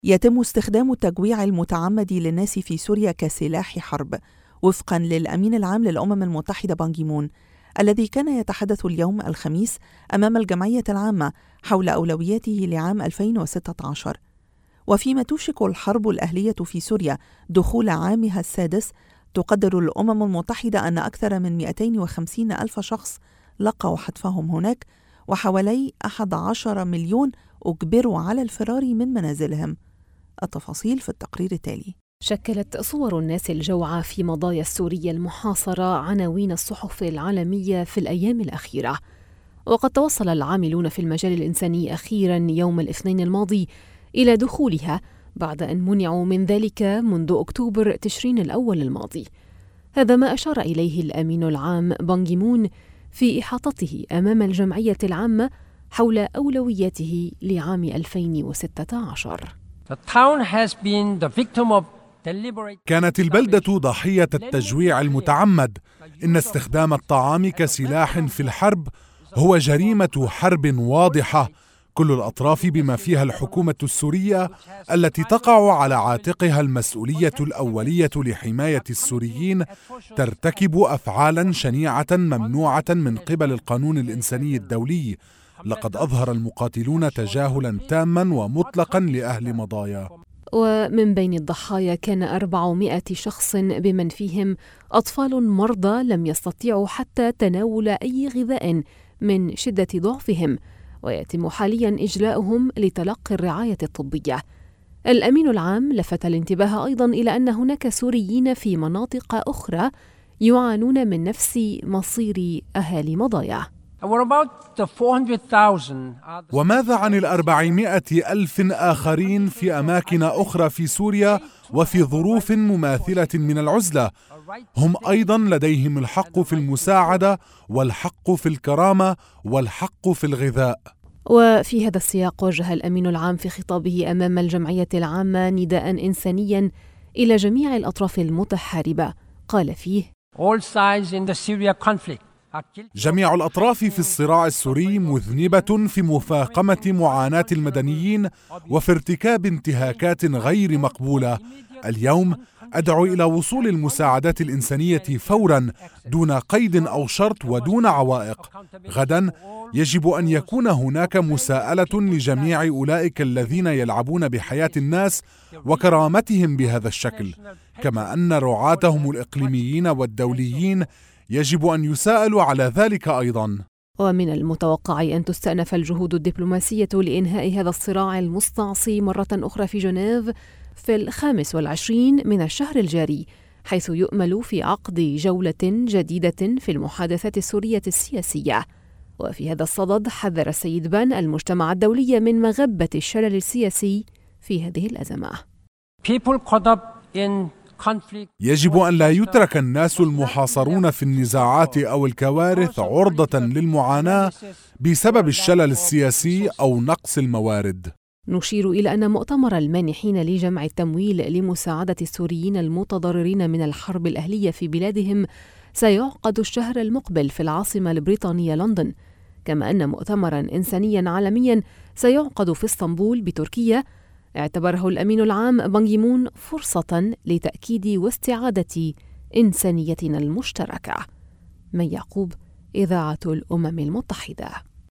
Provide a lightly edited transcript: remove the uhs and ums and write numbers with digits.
يتم استخدام التجويع المتعمد للناس في سوريا كسلاح حرب وفقا للأمين العام للأمم المتحدة بان كي مون، الذي كان يتحدث اليوم الخميس أمام الجمعية العامة حول أولوياته لعام 2016. وفيما توشك الحرب الأهلية في سوريا دخول عامها السادس، تقدر الأمم المتحدة أن أكثر من 250 ألف شخص لقوا حتفهم هناك، وحوالي 11 مليون أجبروا على الفرار من منازلهم. التفاصيل في التقرير التالي. شكلت صور الناس الجوعى في مضايا السورية المحاصرة عناوين الصحف العالمية في الأيام الأخيرة، وقد توصل العاملون في المجال الإنساني أخيراً يوم الاثنين الماضي إلى دخولها بعد أن منعوا من ذلك منذ أكتوبر تشرين الأول الماضي. هذا ما أشار إليه الأمين العام بان كي مون في إحاطته أمام الجمعية العامة حول أولوياته لعام 2016. كانت البلدة ضحية التجويع المتعمد. إن استخدام الطعام كسلاح في الحرب هو جريمة حرب واضحة. كل الأطراف بما فيها الحكومة السورية التي تقع على عاتقها المسؤولية الأولية لحماية السوريين ترتكب أفعالاً شنيعة ممنوعة من قبل القانون الإنساني الدولي. لقد أظهر المقاتلون تجاهلاً تاماً ومطلقاً لأهل مضايا. ومن بين الضحايا كان 400 شخص بمن فيهم أطفال مرضى لم يستطيعوا حتى تناول أي غذاء من شدة ضعفهم، ويتم حاليا إجلاؤهم لتلقي الرعاية الطبية. الأمين العام لفت الانتباه أيضا إلى أن هناك سوريين في مناطق أخرى يعانون من نفس مصير أهالي مضايا. وماذا عن 400,000 آخرين في أماكن أخرى في سوريا وفي ظروف مماثلة من العزلة؟ هم أيضا لديهم الحق في المساعدة والحق في الكرامة والحق في الغذاء. وفي هذا السياق وجه الأمين العام في خطابه أمام الجمعية العامة نداء إنسانيا إلى جميع الأطراف المتحاربة. قال فيه: جميع الأطراف في الصراع السوري مذنبة في مفاقمة معاناة المدنيين وفي ارتكاب انتهاكات غير مقبولة. اليوم أدعو إلى وصول المساعدات الإنسانية فوراً دون قيد أو شرط ودون عوائق. غداً يجب أن يكون هناك مساءلة لجميع أولئك الذين يلعبون بحياة الناس وكرامتهم بهذا الشكل، كما أن رعاتهم الإقليميين والدوليين يجب أن يساءلوا على ذلك أيضاً. ومن المتوقع أن تستأنف الجهود الدبلوماسية لإنهاء هذا الصراع المستعصي مرة أخرى في جنيف في 25 من الشهر الجاري، حيث يؤمل في عقد جولة جديدة في المحادثات السورية السياسية. وفي هذا الصدد حذر السيد بان المجتمع الدولي من مغبة الشلل السياسي في هذه الأزمة. يجب أن لا يترك الناس المحاصرون في النزاعات أو الكوارث عرضة للمعاناة بسبب الشلل السياسي أو نقص الموارد. نشير إلى أن مؤتمر المانحين لجمع التمويل لمساعدة السوريين المتضررين من الحرب الأهلية في بلادهم سيعقد الشهر المقبل في العاصمة البريطانية لندن، كما أن مؤتمراً إنسانياً عالمياً سيعقد في اسطنبول بتركيا، اعتبره الأمين العام بان كي مون فرصة لتأكيد واستعادة إنسانيتنا المشتركة. من يعقوب، إذاعة الأمم المتحدة.